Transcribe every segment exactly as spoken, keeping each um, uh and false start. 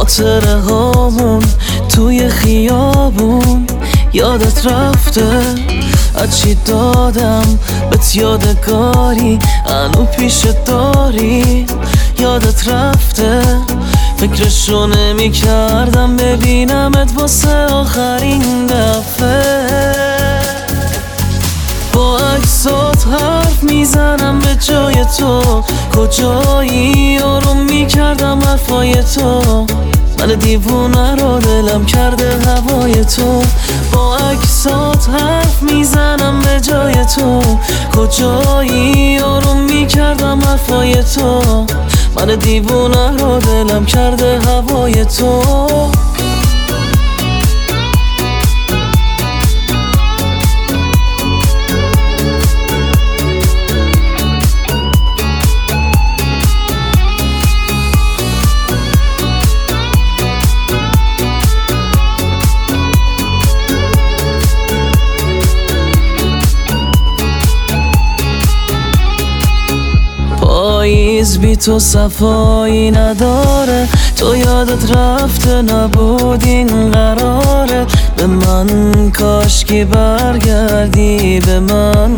خاطره هامون توی خیابون یادت رفته از چی دادم بهت یادگاری انو پیش داری یادت رفته فکرشو نمی کردم ببینمت واسه آخرین دفعه با عکسات حرف میزنم به جای تو کجایی آروم میکردم حرفای تو من دیوونه رو دلم کرده هوای تو با عکسات حرف میزنم به جای تو کجایی آروم میکردم حرفای تو من دیوونه رو دلم کرده هوای تو پاییز بی تو صفایی نداره تو یادت رفته نبود این قراره به من کاشکی برگردی به من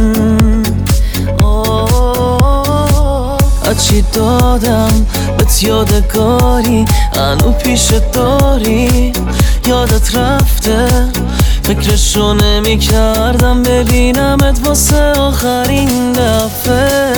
از چی دادم بهت یادگاری انو پیش داری یادت رفته فکرشو نمی کردم ببینمت واسه آخرین دفعه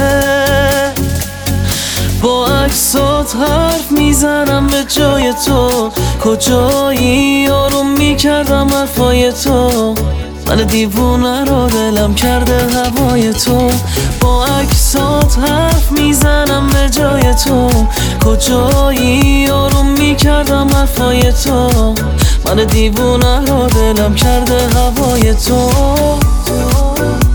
با عکسات حرف میزنم به جای تو کجایی آروم میکردم حرفای تو من دیوونه رو دلم کرده هوای تو با عکسات حرف میزنم به جای تو کجایی آروم میکردم حرفای تو من دیوونه رو دلم کرده هوای تو